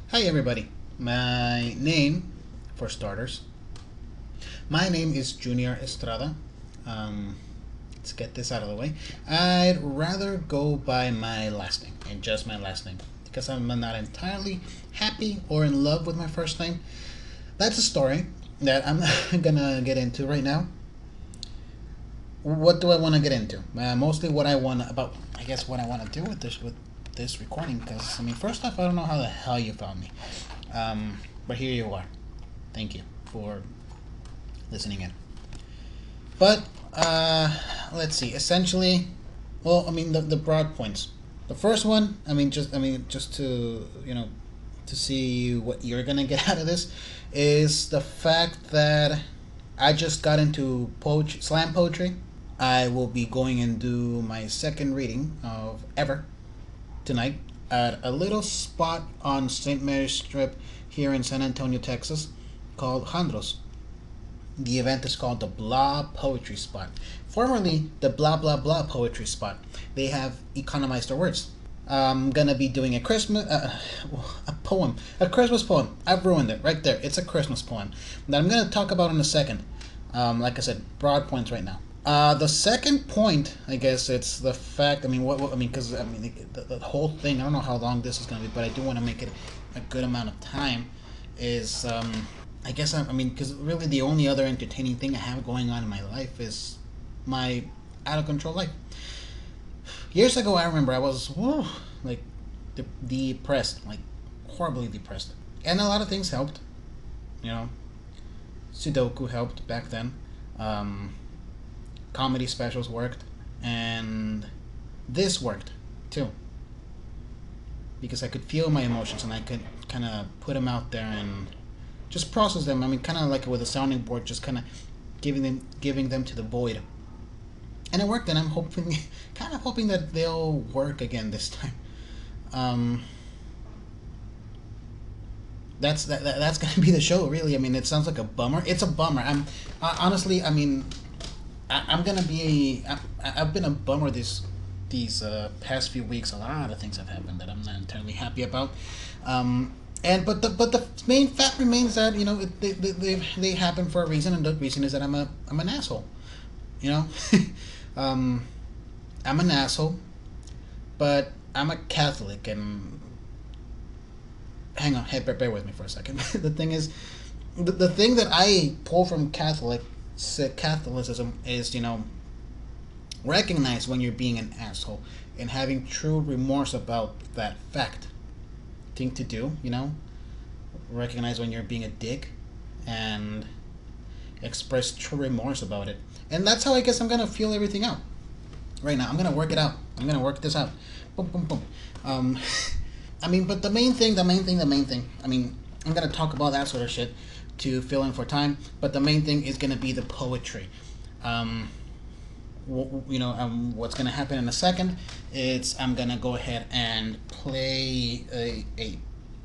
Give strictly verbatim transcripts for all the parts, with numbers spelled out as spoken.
Hi, everybody. My name, for starters, my name is Junior Estrada. Um, let's get this out of the way. I'd rather go by my last name, and just my last name, because I'm not entirely happy or in love with my first name. That's a story that I'm not gonna get into right now. What do I want to get into? Uh, mostly what I want about, I guess, what I want to do with this with this recording. Because I mean, first off, I don't know how the hell you found me, um, but here you are. Thank you for listening in. But uh, let's see. Essentially, well, I mean, the the broad points. The first one, I mean, just I mean, just to you know, to see what you're gonna get out of this, is the fact that I just got into poetry, slam poetry. I will be going and do my second reading of ever tonight at a little spot on Saint Mary's Strip here in San Antonio, Texas, called Jandros. The event is called the Blah Poetry Spot, formerly the Blah Blah Blah Poetry Spot. They have economized their words. I'm gonna be doing a Christmas, uh, a poem, a Christmas poem. I've ruined it right there. It's a Christmas poem that I'm gonna talk about in a second. Um, like I said, broad points right now. Uh, the second point, I guess, it's the fact. I mean, what, what I mean, because I mean, the, the whole thing. I don't know how long this is gonna be, but I do want to make it a good amount of time. Is um, I guess I, I mean, because really the only other entertaining thing I have going on in my life is my out of control life. Years ago, I remember I was whew, like de- depressed, like horribly depressed, and a lot of things helped. You know, Sudoku helped back then. Um, comedy specials worked, and this worked too because I could feel my emotions and I could kind of put them out there and just process them. I mean, kind of like with a sounding board, just kind of giving them giving them to the void, and it worked. And I'm hoping, kind of hoping that they'll work again this time. Um, that's that, that that's gonna be the show, really. I mean, it sounds like a bummer. It's a bummer. I'm uh, honestly, I mean, I, I'm gonna be. A, I, I've been a bummer this these uh, past few weeks. A lot of things have happened that I'm not entirely happy about. Um, and but the but the main fact remains that you know it, they, they they they happen for a reason, and the reason is that I'm a I'm an asshole. You know, um, I'm an asshole, but I'm a Catholic, and hang on, hey, bear, bear with me for a second. The thing is, the, the thing that I pull from Catholic Catholicism is you know recognize when you're being an asshole and having true remorse about that fact. Thing to do, you know, recognize when you're being a dick and express true remorse about it. And that's how I guess I'm gonna feel everything out right now. I'm gonna work it out. I'm gonna work this out. Boom, boom, boom. Um, I mean, but the main thing, the main thing, the main thing. I mean, I'm gonna talk about that sort of shit to fill in for time. But the main thing is gonna be the poetry. Um, you know, um, what's gonna happen in a second? It's I'm gonna go ahead and play a, a,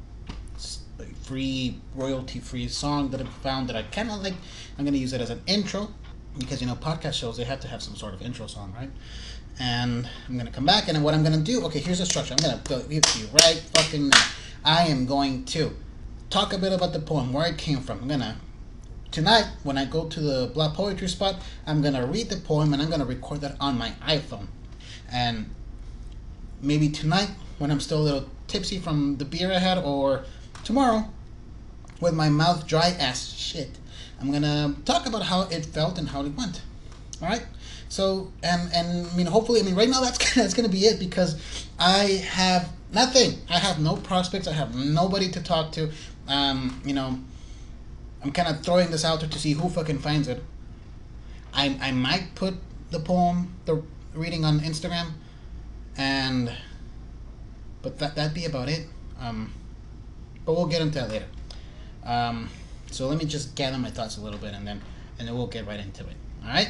a free royalty free song that I found that I kind of like. I'm gonna use it as an intro because you know podcast shows they have to have some sort of intro song, right? And I'm gonna come back and what I'm gonna do. Okay, here's the structure. I'm gonna go give it to you right fucking now. I am going to talk a bit about the poem, where it came from. I'm gonna Tonight, when I go to the Blah Poetry Spot, I'm going to read the poem and I'm going to record that on my iPhone. And maybe tonight, when I'm still a little tipsy from the beer I had, or tomorrow, with my mouth dry as shit, I'm going to talk about how it felt and how it went. Alright? So, and, and I mean, hopefully, I mean, right now that's, that's going to be it because I have nothing. I have no prospects. I have nobody to talk to. Um, you know, I'm kind of throwing this out there to see who fucking finds it. I I might put the poem, the reading on Instagram, and but that that'd be about it. Um, but we'll get into that later. Um, so let me just gather my thoughts a little bit, and then and then we'll get right into it. All right.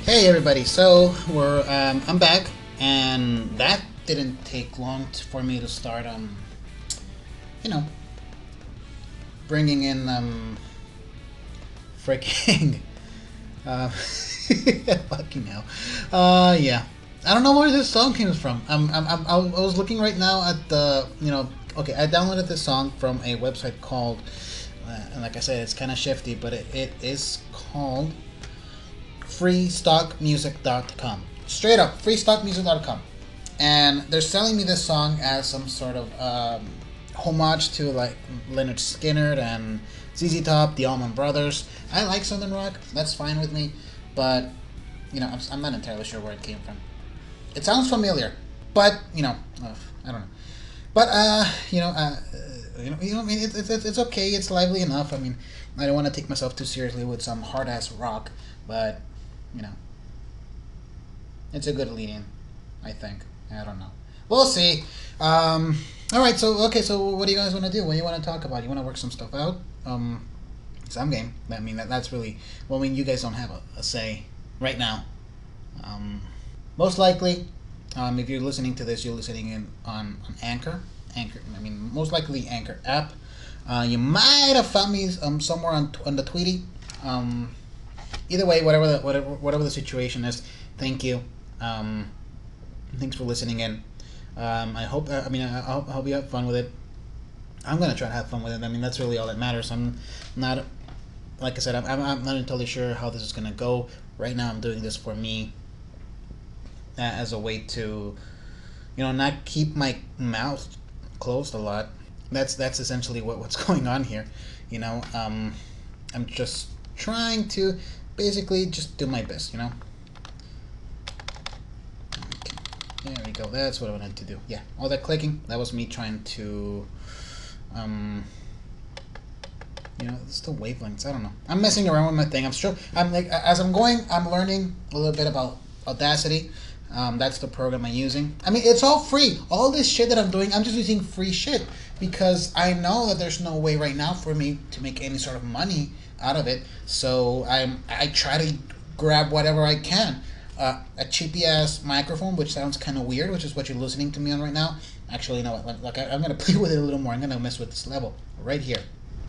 Hey everybody, so we're um, I'm back, and that didn't take long t- for me to start um you know bringing in um freaking uh fucking hell uh yeah, I don't know where this song came from. I'm, I'm, I'm I was looking right now at the you know okay, I downloaded this song from a website called uh, and like I said, it's kind of shifty, but it, it is called free stock music dot com. Straight up, free stock music dot com. And they're selling me this song as some sort of um, homage to like Leonard Skinner and Z Z Top, the Allman Brothers. I like Southern rock, that's fine with me, but you know, I'm, I'm not entirely sure where it came from. It sounds familiar, but you know, uh, I don't know. But uh, you know, uh, you know, you know, I mean, it's it's it's okay. It's lively enough. I mean, I don't want to take myself too seriously with some hard ass rock, but you know, it's a good lead-in, I think. I don't know. We'll see. Um, all right. So okay. So what do you guys want to do? What do you want to talk about? You want to work some stuff out? Um, some game. I mean, that, that's really. Well, I mean, you guys don't have a, a say right now. Um, most likely, um, if you're listening to this, you're listening in on, on Anchor. Anchor. I mean, most likely Anchor app. Uh, you might have found me um, somewhere on on the Tweety. Um, either way, whatever the whatever whatever the situation is, thank you. Um, thanks for listening in. Um, I hope. I mean, I, I hope, I hope you have fun with it. I'm gonna try to have fun with it. I mean, that's really all that matters. I'm not, like I said, I'm I'm, I'm not entirely sure how this is gonna go. Right now, I'm doing this for me, uh, as a way to, you know, not keep my mouth closed a lot. That's that's essentially what, what's going on here. You know, um, I'm just trying to basically just do my best. You know. Okay. There we go. That's what I wanted to do. Yeah, all that clicking, that was me trying to, um, you know, it's still wavelengths. I don't know. I'm messing around with my thing. I'm sure. I'm like as I'm going, I'm learning a little bit about Audacity. Um, that's the program I'm using. I mean, it's all free. All this shit that I'm doing, I'm just using free shit because I know that there's no way right now for me to make any sort of money out of it. So I'm I try to grab whatever I can. Uh, a cheapy ass microphone, which sounds kind of weird, which is what you're listening to me on right now. Actually, you know what? Like, I, I'm gonna play with it a little more. I'm gonna mess with this level right here.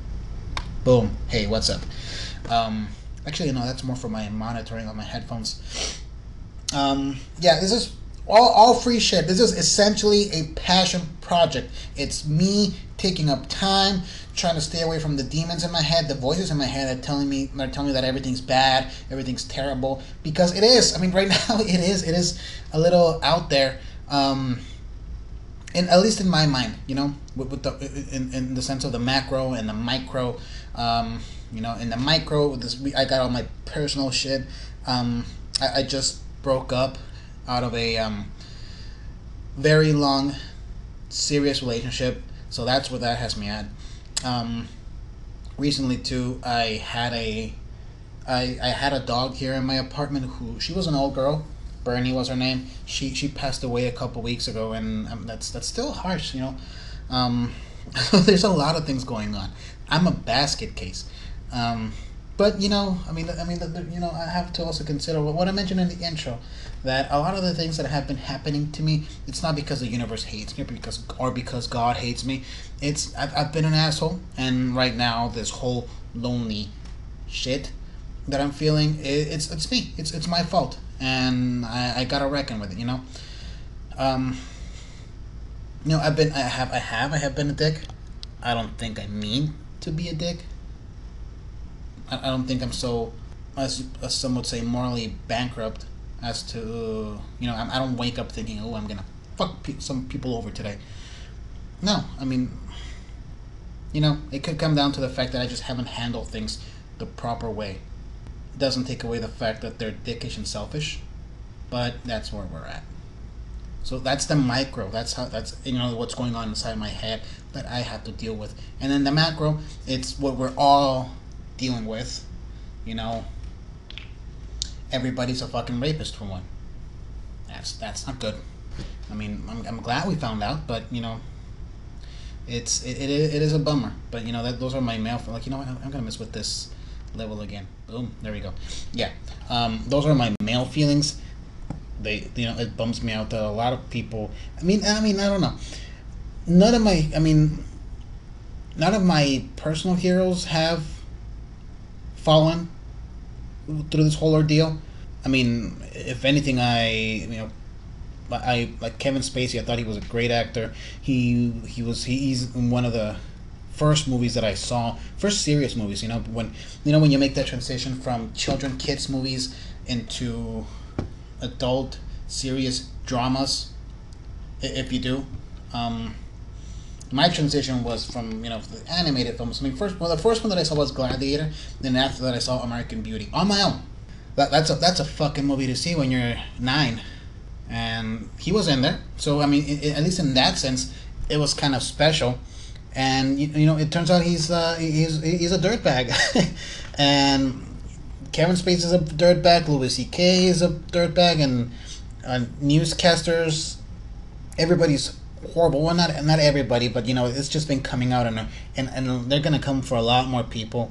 Boom. Hey, what's up? Um, actually, no, that's more for my monitoring on my headphones. Um, yeah, this is all, all free shit. This is essentially a passion project. It's me taking up time, trying to stay away from the demons in my head, the voices in my head that telling me they're telling me that everything's bad, everything's terrible. Because it is. I mean, right now it is. It is a little out there. Um, and at least in my mind, you know, with, with the in, in the sense of the macro and the micro. Um, you know, in the micro, this I got all my personal shit. Um, I, I just broke up out of a um, very long, serious relationship, so that's where that has me at. Um, recently, too, I had a, I, I had a dog here in my apartment. Who she was an old girl, Bernie was her name. She she passed away a couple weeks ago, and um, that's that's still harsh, you know. Um, there's a lot of things going on. I'm a basket case. Um, But you know, I mean, I mean, the, the, you know, I have to also consider what, what I mentioned in the intro, that a lot of the things that have been happening to me, it's not because the universe hates me, or because or because God hates me. It's I've, I've been an asshole, and right now this whole lonely shit that I'm feeling, it, it's it's me. It's it's my fault, and I, I gotta reckon with it. You know, um, you know, I've been, I have, I have, I have been a dick. I don't think I mean to be a dick. I don't think I'm so, as, as some would say, morally bankrupt as to, you know, I don't wake up thinking, oh, I'm going to fuck pe- some people over today. No, I mean, you know, it could come down to the fact that I just haven't handled things the proper way. It doesn't take away the fact that they're dickish and selfish, but that's where we're at. So that's the micro. That's how. That's you know what's going on inside my head that I have to deal with. And then the macro, it's what we're all dealing with. You know, everybody's a fucking rapist for one. That's that's not good. I mean, I'm I'm glad we found out, but you know, it's it it, it is a bummer. But you know that those are my mail. Like you know what, I'm gonna mess with this level again. Boom, there we go. Yeah, um, those are my male feelings. They, you know, it bums me out that a lot of people. I mean, I mean, I don't know. None of my, I mean, none of my personal heroes have fallen through this whole ordeal. I mean, if anything, I, you know, I like Kevin Spacey. I thought he was a great actor. He he was he, he's in one of the first movies that I saw, first serious movies. You know, when you know when you make that transition from children kids movies into adult serious dramas, if you do. Um, my transition was from, you know, the animated films. I mean, first, well, the first one that I saw was Gladiator. Then after that, I saw American Beauty on my own. That, that's a that's a fucking movie to see when you're nine, and he was in there. So I mean, it, it, at least in that sense, it was kind of special. And you, you know, it turns out he's uh, he's he's a dirtbag, and Kevin Spacey is a dirtbag. Louis C K is a dirtbag, and uh, newscasters, everybody's horrible. Well, not not everybody, but you know, it's just been coming out, and and and they're gonna come for a lot more people.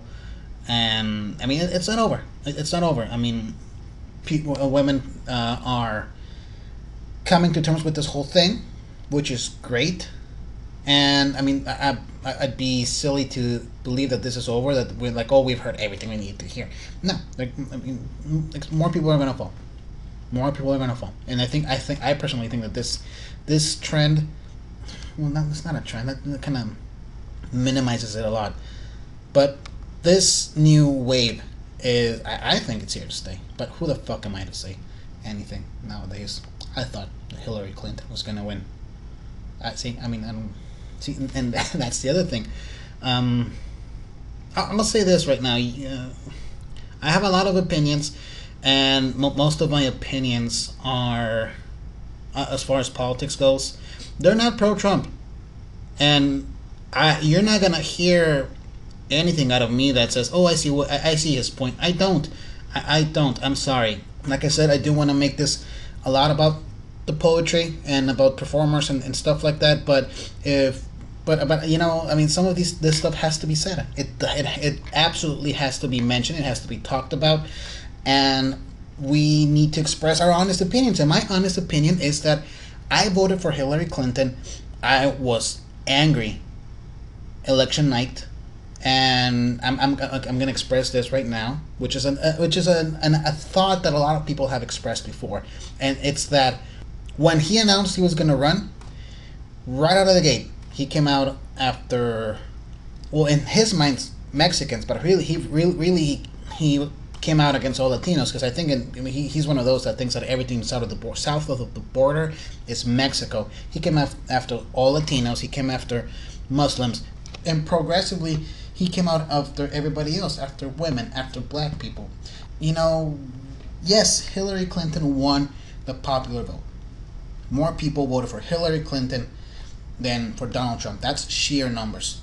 And I mean, it, it's not over. It, it's not over. I mean, people, uh, women uh, are coming to terms with this whole thing, which is great. And I mean, I, I I'd be silly to believe that this is over. That we're like, oh, we've heard everything we need to hear. No, like, I mean, more people are gonna fall. More people are gonna fall. And I think I think I personally think that this this trend, well, not it's not a trend. That, that kind of minimizes it a lot. But this new wave is, I, I think it's here to stay. But who the fuck am I to say anything nowadays? I thought Hillary Clinton was gonna win. I see. I mean, I don't see, and that's the other thing. Um, I'm gonna say this right now. Uh, I have a lot of opinions, and mo- most of my opinions are, uh, as far as politics goes, they're not pro-Trump, and I you're not gonna hear anything out of me that says, "Oh, I see what I, I see his point." I don't. I, I don't. I'm sorry. Like I said, I do want to make this a lot about the poetry and about performers and, and stuff like that. But if, but but you know, I mean, some of these this stuff has to be said. It it it absolutely has to be mentioned. It has to be talked about, and we need to express our honest opinions. And my honest opinion is that I voted for Hillary Clinton. I was angry election night. And I'm I'm I'm gonna express this right now, which is an uh, which is an, an a thought that a lot of people have expressed before, and it's that when he announced he was gonna run, right out of the gate, he came out after, well, in his mind, Mexicans, but really he really really he, he came out against all Latinos, because I think in, I mean, he he's one of those that thinks that everything south of the border, south of the border is Mexico. He came af- after all Latinos. He came after Muslims, and progressively he came out after everybody else, after women, after black people. You know, yes, Hillary Clinton won the popular vote. More people voted for Hillary Clinton than for Donald Trump. That's sheer numbers.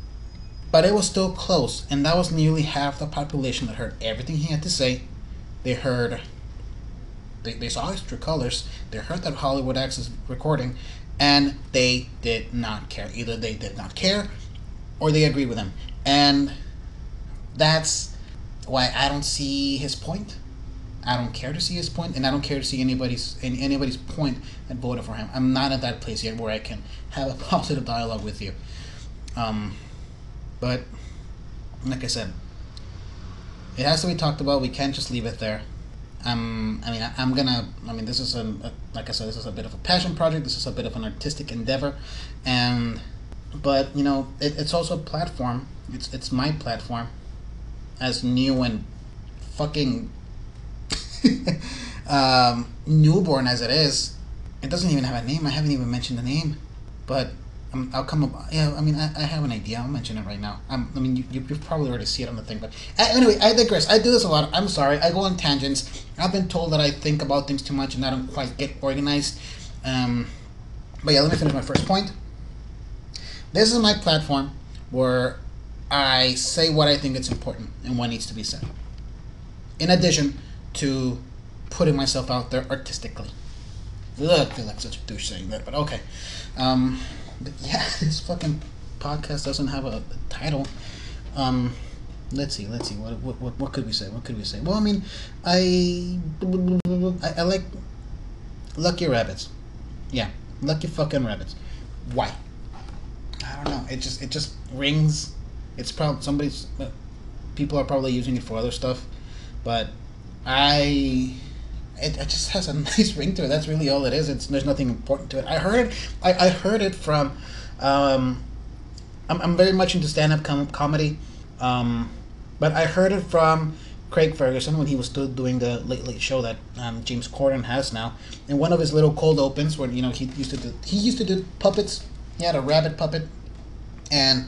But it was still close, and that was nearly half the population that heard everything he had to say. They heard, they, they saw his true colors, they heard that Hollywood Access recording, and they did not care. Either they did not care, or they agreed with him. And that's why I don't see his point. I don't care to see his point, and I don't care to see anybody's any, anybody's point that voted for him. I'm not at that place yet where I can have a positive dialogue with you. Um, but like I said, it has to be talked about. We can't just leave it there. Um, I mean, I, I'm gonna. I mean, this is a, a like I said, this is a bit of a passion project. This is a bit of an artistic endeavor, and but you know, it, it's also a platform. It's it's my platform, as new and fucking um, newborn as it is. It doesn't even have a name. I haven't even mentioned the name, but um, I'll come up. Yeah, I mean, I, I have an idea. I'll mention it right now. I'm, I mean, you you you've probably already see it on the thing, but uh, anyway, I digress. I do this a lot. I'm sorry. I go on tangents. I've been told that I think about things too much and I don't quite get organized. Um, but yeah, let me finish my first point. This is my platform where I say what I think is important and what needs to be said, in addition to putting myself out there artistically. Ugh, I feel like such a douche saying that, but okay. Um, but yeah, this fucking podcast doesn't have a, a title. Um, let's see, let's see. What, what what what could we say? What could we say? Well, I mean, I I, I like Lucky Rabbits. Yeah, Lucky fucking Rabbits. Why? I don't know. It just it just rings. It's probably somebody's. Uh, people are probably using it for other stuff, but I. It, it just has a nice ring to it. That's really all it is. It's there's nothing important to it. I heard it. I, I heard it from. Um, I'm I'm very much into stand up com- comedy, um, but I heard it from Craig Ferguson when he was still doing the Late Late Show that um, James Corden has now. In one of his little cold opens, where you know he used to do he used to do puppets. He had a rabbit puppet, and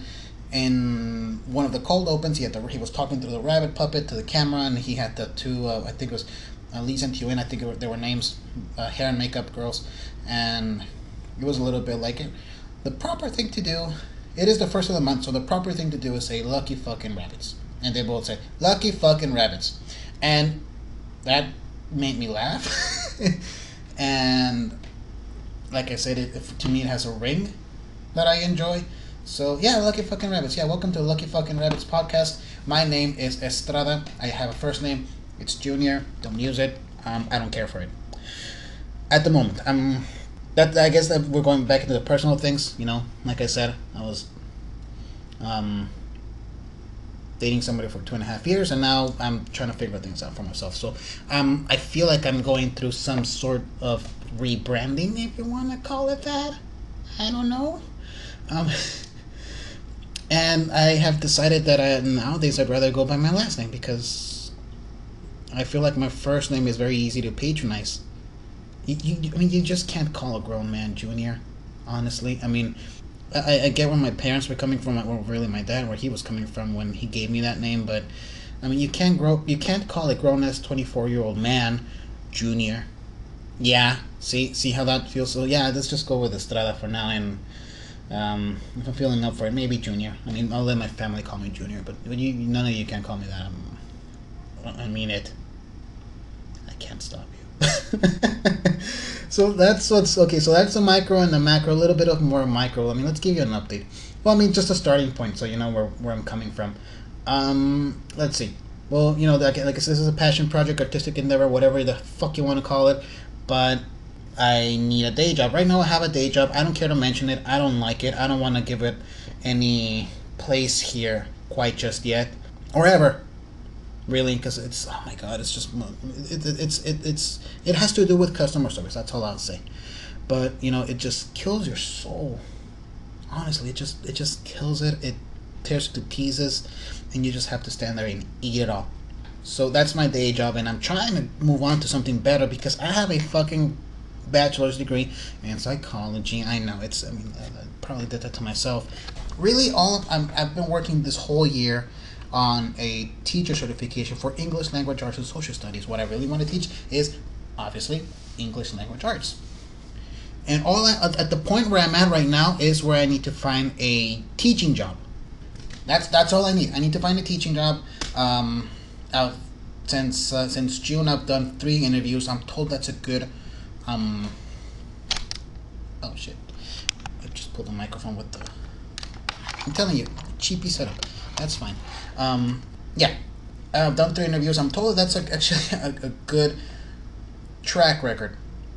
in one of the cold opens, he had the, he was talking to the rabbit puppet to the camera, and he had the two. Uh, I think it was uh, Lisa and Hewin. I think it were, there were names, uh, hair and makeup girls, and it was a little bit like it. The proper thing to do. It is the first of the month, so the proper thing to do is say "Lucky fucking rabbits," and they both say "Lucky fucking rabbits," and that made me laugh. And like I said, it, it to me it has a ring that I enjoy. So yeah, Lucky fucking rabbits. Yeah, welcome to Lucky fucking Rabbits podcast. My name is Estrada. I have a first name. It's Junior. Don't use it. Um, I don't care for it at the moment. I'm. That I guess that we're going back into the personal things. You know, like I said, I was um, dating somebody for two and a half years, and now I'm trying to figure things out for myself. So um, I feel like I'm going through some sort of rebranding, if you want to call it that. I don't know. Um, and I have decided that I, nowadays I'd rather go by my last name because I feel like my first name is very easy to patronize. You, you, I mean, you just can't call a grown man Junior, honestly. I mean, I, I get where my parents were coming from, well, really my dad, where he was coming from when he gave me that name, but, I mean, you can't grow, you can't call a grown-ass twenty-four-year-old man Junior. Yeah, see see how that feels? So, yeah, let's just go with Estrada for now, and um, if I'm feeling up for it, maybe Junior. I mean, I'll let my family call me Junior, but you, none of you can call me that. I'm, I mean it. I can't stop you. So that's what's okay. So that's the micro and the macro. A little bit of more micro. I mean, let's give you an update. Well, I mean, just a starting point, so you know where where I'm coming from. Um, let's see. Well, you know, like, like I said, this is a passion project, artistic endeavor, whatever the fuck you want to call it. But I need a day job. Right now, I have a day job. I don't care to mention it. I don't like it. I don't want to give it any place here quite just yet, or ever. Really, because it's oh my god, it's just it, it, it's it, it's it has to do with customer service. That's all I'll say. But you know, it just kills your soul. Honestly, it just it just kills it. It tears it to pieces, and you just have to stand there and eat it all. So that's my day job, and I'm trying to move on to something better because I have a fucking bachelor's degree in psychology. I know it's. I mean, I probably did that to myself. Really, all of, I'm, I've been working this whole year on a teacher certification for English language arts and social studies. What I really want to teach is obviously English language arts. And all I, at the point where I'm at right now is where I need to find a teaching job. That's that's all I need. I need to find a teaching job. Um, I've, since uh, since June, I've done three interviews. I'm told that's a good. Um, oh shit! I just pulled the microphone with the. I'm telling you, cheapy setup. That's fine. Um, yeah, I've done three interviews. I'm told that's a, actually a, a good track record.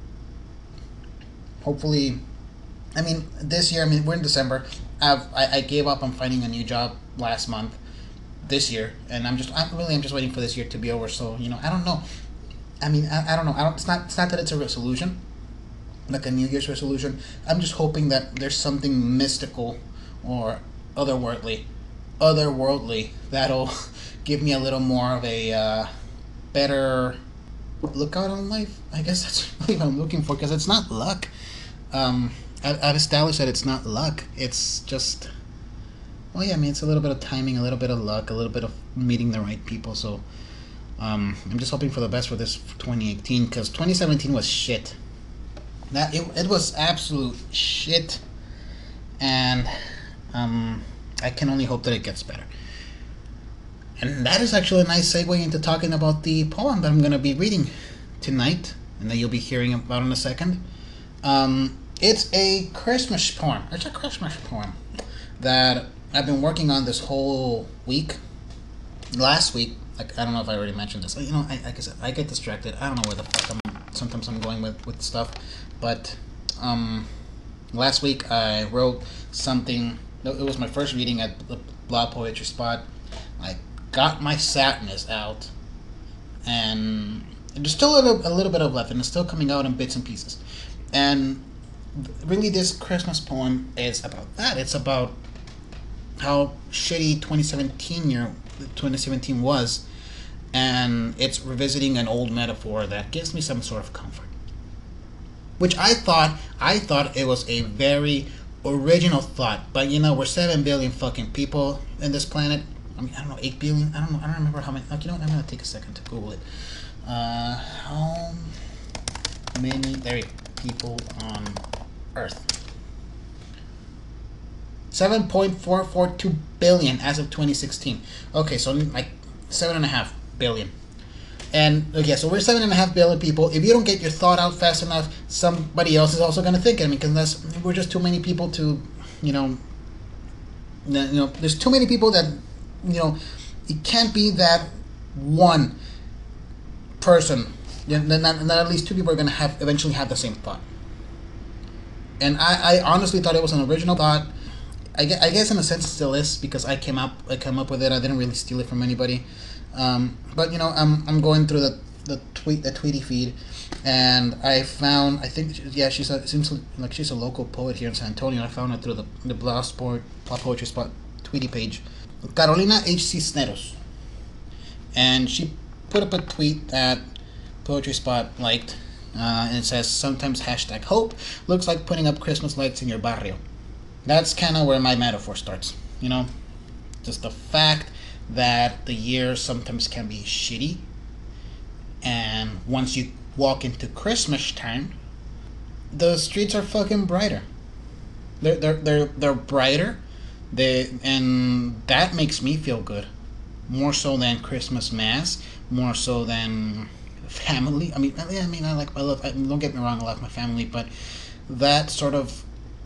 Hopefully, I mean, this year, I mean, we're in December. I've, I, I gave up on finding a new job last month, this year, and I'm just, I'm really, I'm just waiting for this year to be over. So, you know, I don't know. I mean, I, I don't know. I don't. It's not. It's not that it's a resolution, like a New Year's resolution. I'm just hoping that there's something mystical or otherworldly otherworldly that'll give me a little more of a uh, better lookout on life. I guess that's really what I'm looking for, because it's not luck. Um, I, I've established that it's not luck. It's just, well, yeah, I mean, it's a little bit of timing, a little bit of luck, a little bit of meeting the right people. So um, I'm just hoping for the best for this twenty eighteen, because twenty seventeen was shit. That it, it was absolute shit, and um. I can only hope that it gets better. And that is actually a nice segue into talking about the poem that I'm going to be reading tonight, and that you'll be hearing about in a second. Um, it's a Christmas poem. It's a Christmas poem that I've been working on this whole week. last week, like I don't know if I already mentioned this. You know, I, like I said, I get distracted. I don't know where the fuck I'm. Sometimes I'm going with with stuff, but um, last week I wrote something. It was my first reading at the Blog Poetry Spot. I got my sadness out, and there's still a little, a little bit of left, and it's still coming out in bits and pieces. And really, this Christmas poem is about that. It's about how shitty twenty seventeen year twenty seventeen was, and it's revisiting an old metaphor that gives me some sort of comfort. Which I thought I thought it was a very original thought, but you know we're seven billion fucking people in this planet. I mean I don't know eight billion. I don't know. I don't remember how many. Like, you know what? I'm gonna take a second to Google it. Uh, how many there we go, people on Earth? seven point four four two billion as of twenty sixteen. Okay, so like seven and a half billion. And okay, so we're seven and a half billion people. If you don't get your thought out fast enough, somebody else is also going to think it. I mean, because we're just too many people to, you know, you know, there's too many people that, you know, it can't be that one person. You know, not, not at least two people are going to have eventually have the same thought. And I, I honestly thought it was an original thought. I guess, I guess in a sense it still is because I came up I came up with it. I didn't really steal it from anybody, um, but you know I'm I'm going through the the tweet the Tweety feed, and I found I think yeah she's a, seems like she's a local poet here in San Antonio. I found her through the the Blog Sport Blog Poetry Spot Tweety page, Carolina H. Cisneros, and she put up a tweet that Poetry Spot liked, uh, and it says sometimes hashtag hope looks like putting up Christmas lights in your barrio. That's kind of where my metaphor starts, you know? Just the fact that the year sometimes can be shitty, and once you walk into Christmas time, the streets are fucking brighter. They're they're they're, they're brighter, they and that makes me feel good, more so than Christmas mass, more so than family. I mean, I mean, I like I love. I, don't get me wrong, I love my family, but that sort of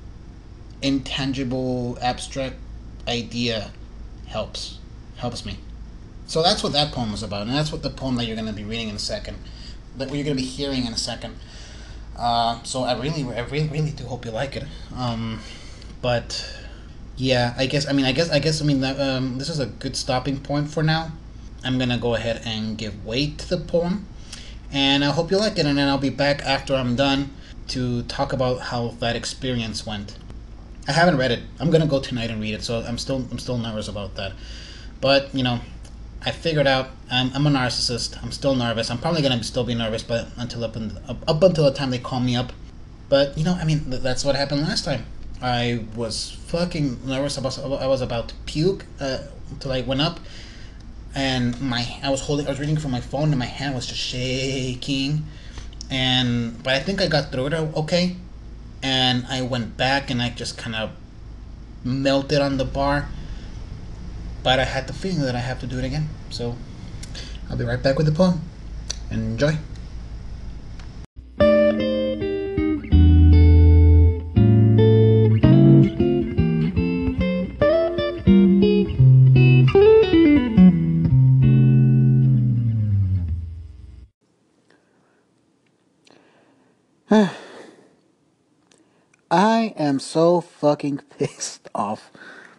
intangible abstract idea helps helps me. So that's what that poem is about, and that's what the poem that you're going to be reading in a second, that you're going to be hearing in a second. Uh, so I really, I really, really do hope you like it. Um, but yeah, I guess I mean I guess I guess I mean that, um, this is a good stopping point for now. I'm gonna go ahead and give weight to the poem, and I hope you like it. And then I'll be back after I'm done to talk about how that experience went. I haven't read it. I'm gonna go tonight and read it, so I'm still I'm still nervous about that. But you know, I figured out I'm, I'm a narcissist. I'm still nervous. I'm probably gonna still be nervous, but until up, in, up up until the time they call me up. But you know, I mean, th- that's what happened last time. I was fucking nervous. About I was about to puke uh, until I went up, and my I was holding I was reading from my phone, and my hand was just shaking. And but I think I got through it okay. And I went back and I just kind of melted on the bar. But I had the feeling that I have to do it again. So I'll be right back with the poem. Enjoy. I am so fucking pissed off.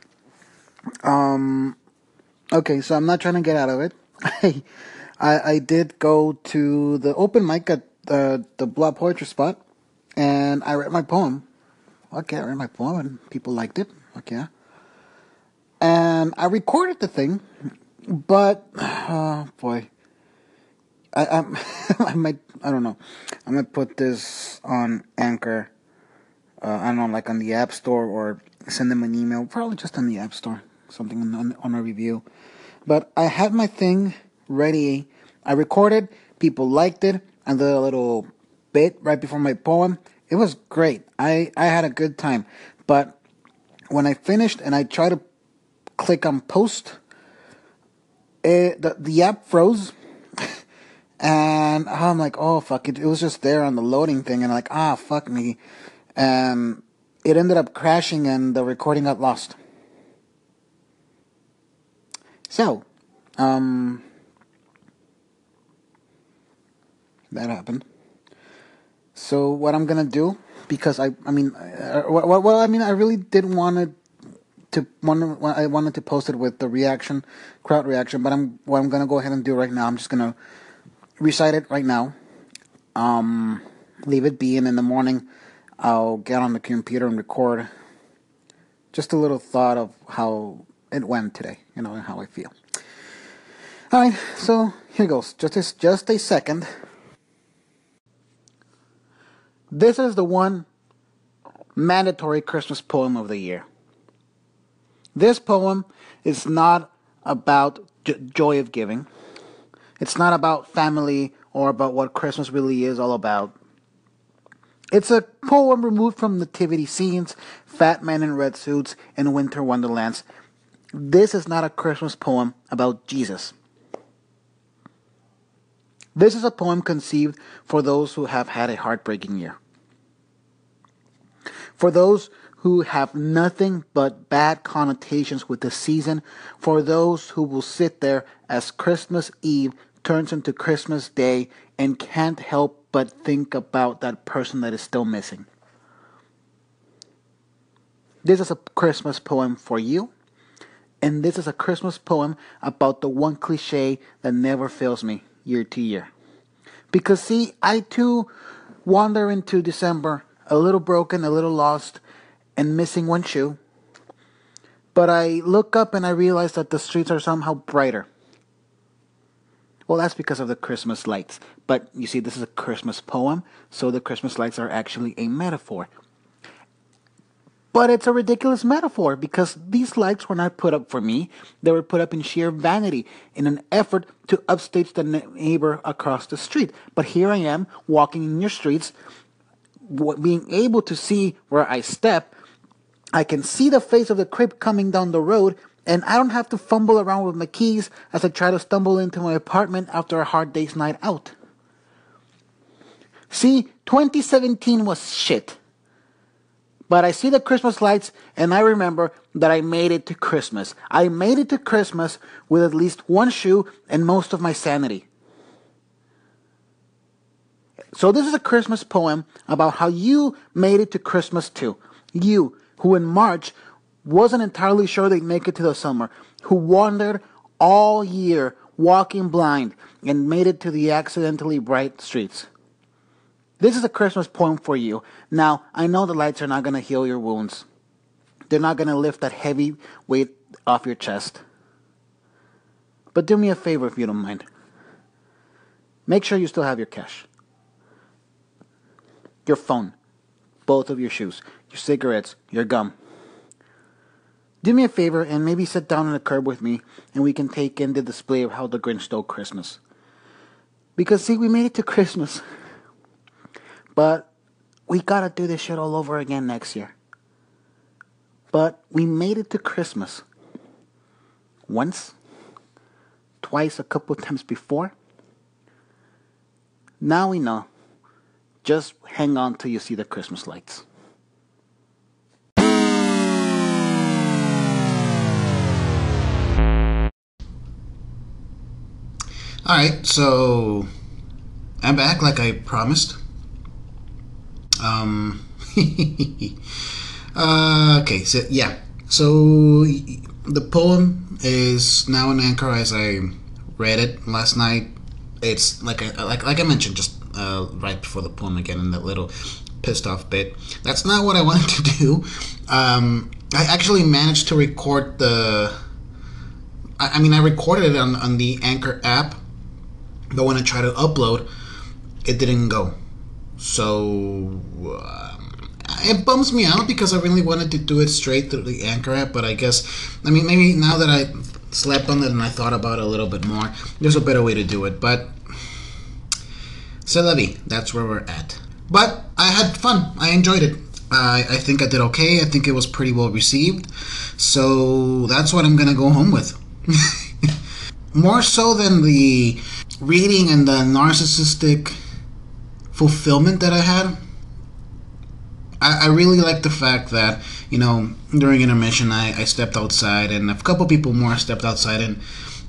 Um, okay, so I'm not trying to get out of it. I, I, I did go to the open mic at the, the Blog Poetry Spot, and I read my poem. Okay, I read my poem, and people liked it. Okay. And I recorded the thing, but, oh boy. I, I, I might, I don't know. I might put this on Anchor. Uh, I don't know, like on the App Store, or send them an email. Probably just on the App Store, something on, on a review. But I had my thing ready. I recorded. People liked it. And the little bit right before my poem, it was great. I, I had a good time. But when I finished and I tried to click on post, it, the the app froze. And I'm like, oh fuck it. It was just there on the loading thing, and I'm like, ah fuck me. And it ended up crashing and the recording got lost. So, Um, that happened. So what I'm gonna do, because I, I mean, uh, well, well, I mean, I really didn't want to to want I wanted to post it with the reaction, crowd reaction, but I'm what I'm gonna go ahead and do right now. I'm just gonna recite it right now. Um, leave it be, and in the morning, I'll get on the computer and record just a little thought of how it went today, you know, and how I feel. All right, so here goes. Just a, just a second. This is the one mandatory Christmas poem of the year. This poem is not about j- joy of giving. It's not about family or about what Christmas really is all about. It's a poem removed from nativity scenes, fat men in red suits, and winter wonderlands. This is not a Christmas poem about Jesus. This is a poem conceived for those who have had a heartbreaking year. For those who have nothing but bad connotations with the season, for those who will sit there as Christmas Eve turns into Christmas Day and can't help but think about that person that is still missing. This is a Christmas poem for you, and this is a Christmas poem about the one cliche that never fails me year to year. Because see, I too wander into December a little broken, a little lost, and missing one shoe. But I look up and I realize that the streets are somehow brighter. Well, that's because of the Christmas lights. But you see, this is a Christmas poem, so the Christmas lights are actually a metaphor. But it's a ridiculous metaphor because these lights were not put up for me. They were put up in sheer vanity in an effort to upstage the neighbor across the street. But here I am walking in your streets, being able to see where I step. I can see the face of the crib coming down the road, and I don't have to fumble around with my keys as I try to stumble into my apartment after a hard day's night out. See, twenty seventeen was shit. But I see the Christmas lights, and I remember that I made it to Christmas. I made it to Christmas with at least one shoe and most of my sanity. So this is a Christmas poem about how you made it to Christmas too. You, who in March wasn't entirely sure they'd make it to the summer, who wandered all year walking blind and made it to the accidentally bright streets. This is a Christmas poem for you. Now, I know the lights are not going to heal your wounds. They're not going to lift that heavy weight off your chest. But do me a favor if you don't mind. Make sure you still have your cash. Your phone. Both of your shoes. Your cigarettes. Your gum. Do me a favor and maybe sit down on the curb with me and we can take in the display of how the Grinch stole Christmas. Because see, we made it to Christmas. But we gotta do this shit all over again next year. But we made it to Christmas. Once, twice, a couple of times before. Now we know. Just hang on till you see the Christmas lights. Alright, so I'm back like I promised. Um, uh, okay, so yeah, so the poem is now in Anchor as I read it last night. It's like I, like like I mentioned just uh, right before the poem again in that little pissed off bit. That's not what I wanted to do. Um, I actually managed to record the. I, I mean, I recorded it on on the Anchor app, but when I tried to upload, it didn't go. So uh, it bums me out because I really wanted to do it straight through the Anchor app, but I guess, I mean, maybe now that I slept on it and I thought about it a little bit more, there's a better way to do it, but c'est la vie, that's where we're at. But I had fun, I enjoyed it. I, I think I did okay, I think it was pretty well received, so that's what I'm gonna go home with. More so than the reading and the narcissistic fulfillment that I had, I, I really like the fact that, you know, during intermission I, I stepped outside and a couple people more stepped outside and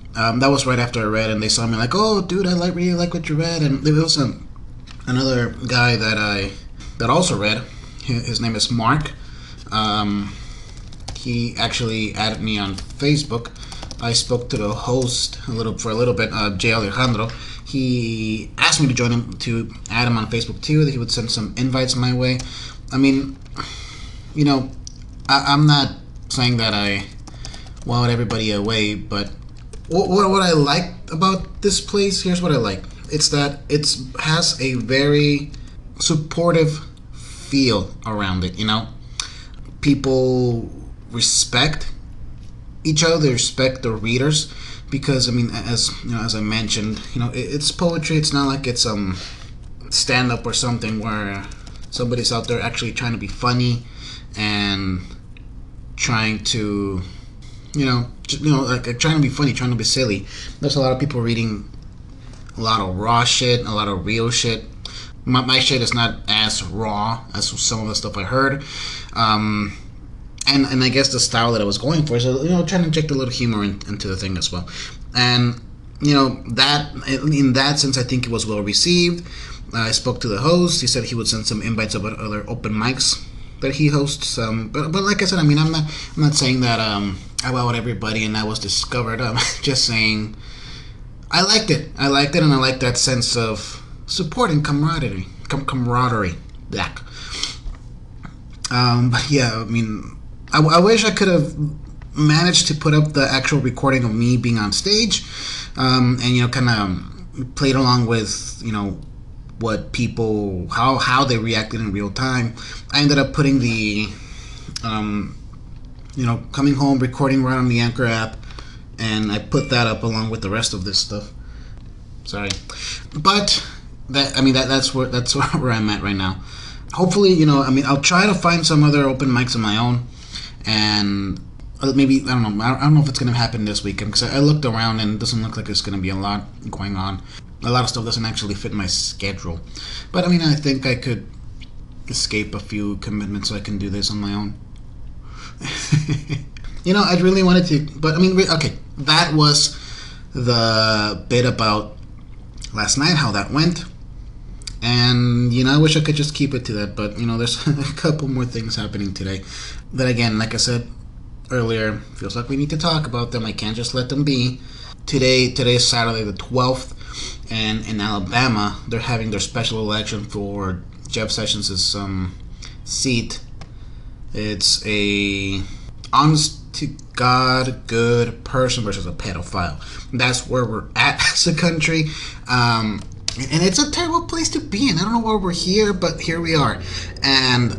Um, that was right after I read, and they saw me like, "Oh, dude, I like really like what you read." And there was a, another guy that I that also read. His name is Mark. Um, he actually added me on Facebook. I spoke to the host a little for a little bit, uh, Jay Alejandro. He asked me to join him to add him on Facebook too. That he would send some invites my way. I mean, you know, I, I'm not saying that I wowed everybody away, but what, what what I like about this place, here's what I like. It's that it has a very supportive feel around it. You know, people respect each other, they respect the readers, because I mean, as you know, as I mentioned, you know, it, it's poetry. It's not like it's um stand up or something where somebody's out there actually trying to be funny and trying to, you know, you know, like, like trying to be funny, trying to be silly. There's a lot of people reading a lot of raw shit, a lot of real shit. My, my shit is not as raw as some of the stuff I heard. Um, and and I guess the style that I was going for is, you know, trying to inject a little humor in, into the thing as well. And you know, that in that sense, I think it was well received. Uh, I spoke to the host. He said he would send some invites about other open mics that he hosts. Um, but but like I said, I mean, I'm not I'm not saying that um, I wowed everybody and I was discovered. I'm just saying I liked it. I liked it, and I liked that sense of support and camaraderie. Com- camaraderie. Black. Um, but yeah, I mean, I, I wish I could have managed to put up the actual recording of me being on stage, um, and you know, kind of played along with, you know, what people, how how they reacted in real time. I ended up putting the, um, you know, coming home, recording right on the Anchor app, and I put that up along with the rest of this stuff. Sorry, but that I mean that that's where that's where I'm at right now. Hopefully, you know, I mean, I'll try to find some other open mics of my own, and maybe, I don't know, I don't know if it's going to happen this weekend, because I looked around and it doesn't look like there's going to be a lot going on. A lot of stuff doesn't actually fit my schedule. But, I mean, I think I could escape a few commitments so I can do this on my own. You know, I really wanted to, but, I mean, okay, that was the bit about last night, how that went. And, you know, I wish I could just keep it to that, but, you know, there's a couple more things happening today that, again, like I said earlier, feels like we need to talk about them. I can't just let them be. Today, today is Saturday the twelfth, and in Alabama, they're having their special election for Jeff Sessions' um, seat. It's a honest to God good person versus a pedophile. That's where we're at as a country. Um... And it's a terrible place to be in. I don't know why we're here, but here we are. And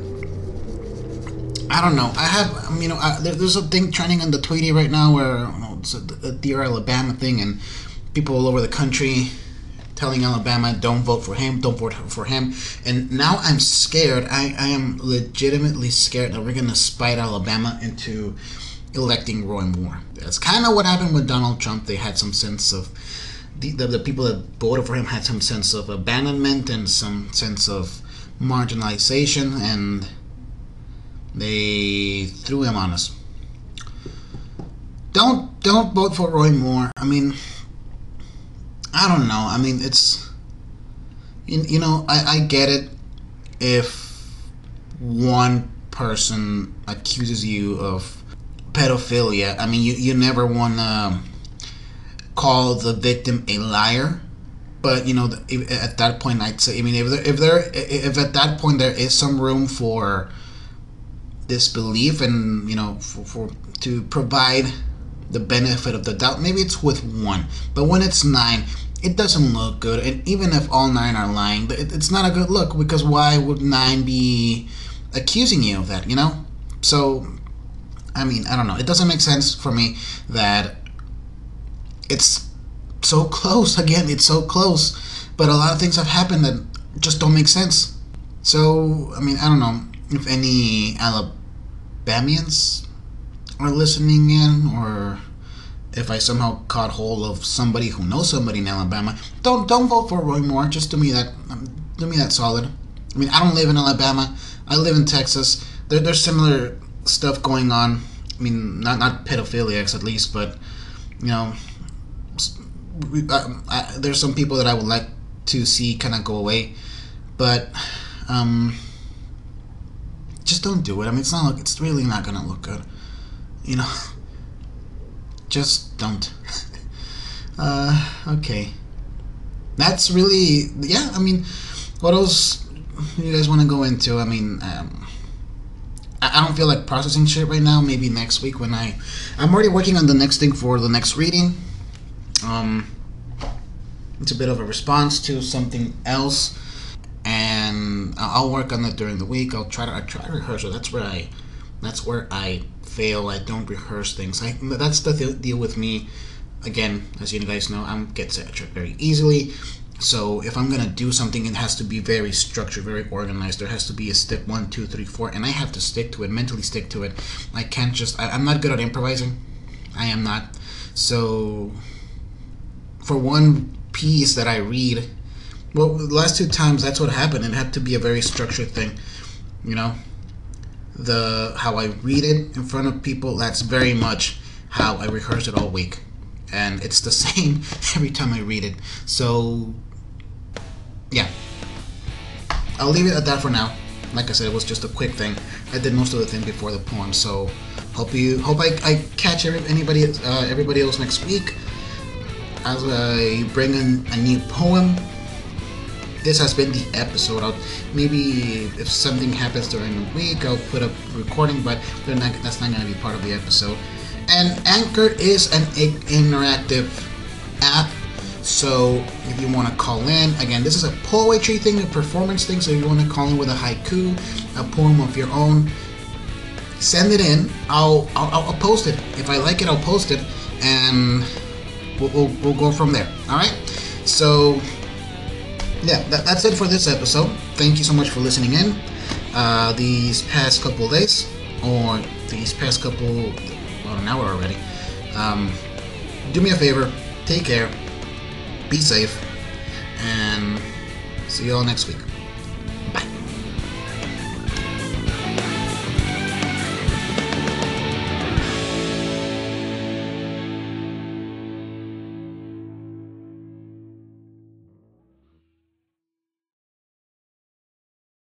I don't know. I have, you know, I, there, there's a thing trending on the Tweety right now where, you know, it's a, a Dear Alabama thing, and people all over the country telling Alabama, don't vote for him, don't vote for him. And now I'm scared. I, I am legitimately scared that we're going to spite Alabama into electing Roy Moore. That's kind of what happened with Donald Trump. They had some sense of The, the, the people that voted for him had some sense of abandonment and some sense of marginalization, and they threw him on us. Don't don't vote for Roy Moore. I mean, I don't know. I mean, it's, you, you know, I, I get it if one person accuses you of pedophilia. I mean, you, you never want to call the victim a liar, but you know, at that point, I'd say, I mean, if there, if there, if at that point there is some room for disbelief, and you know, for, for to provide the benefit of the doubt, maybe it's with one. But when it's nine, it doesn't look good. And even if all nine are lying, it's not a good look, because why would nine be accusing you of that? You know, so I mean, I don't know. It doesn't make sense for me that it's so close. Again, it's so close, but a lot of things have happened that just don't make sense. So, I mean, I don't know if any Alabamians are listening in, or if I somehow caught hold of somebody who knows somebody in Alabama. Don't don't vote for Roy Moore. Just do me that um, do me that solid. I mean, I don't live in Alabama. I live in Texas. There, there's similar stuff going on. I mean, not not pedophiliacs at least, but you know, um, I, there's some people that I would like to see kind of go away, but um, just don't do it. I mean, it's not. It's really not gonna look good. You know, just don't. uh, okay, that's really yeah. I mean, what else you guys want to go into? I mean, um, I, I don't feel like processing shit right now. Maybe next week when I, I'm already working on the next thing for the next reading. Um, it's a bit of a response to something else, and I'll work on that during the week. I'll try to I try to rehearse it. That's where I, that's where I fail. I don't rehearse things. I that's the th- deal with me. Again, as you guys know, I'm get sidetracked very easily. So if I'm gonna do something, it has to be very structured, very organized. There has to be a step one, two, three, four, and I have to stick to it, mentally stick to it. I can't just. I, I'm not good at improvising. I am not. So for one piece that I read, well, the last two times that's what happened. It had to be a very structured thing, you know. The how I read it in front of people, that's very much how I rehearse it all week, and it's the same every time I read it. So yeah, I'll leave it at that for now. Like I said, it was just a quick thing. I did most of the thing before the poem, so hope you hope I, I catch every, anybody uh, everybody else next week as I bring in a new poem. This has been the episode. I'll, maybe if something happens during the week, I'll put up recording, but they're not, that's not going to be part of the episode. And Anchor is an interactive app, so if you want to call in, again, this is a poetry thing, a performance thing, so if you want to call in with a haiku, a poem of your own, send it in. I'll, I'll, I'll post it. If I like it, I'll post it, and we'll, we'll, we'll go from there. Alright? So yeah, that, that's it for this episode. Thank you so much for listening in uh, these past couple of days, or these past couple, well, an hour already. Um, do me a favor, take care, be safe, and see you all next week.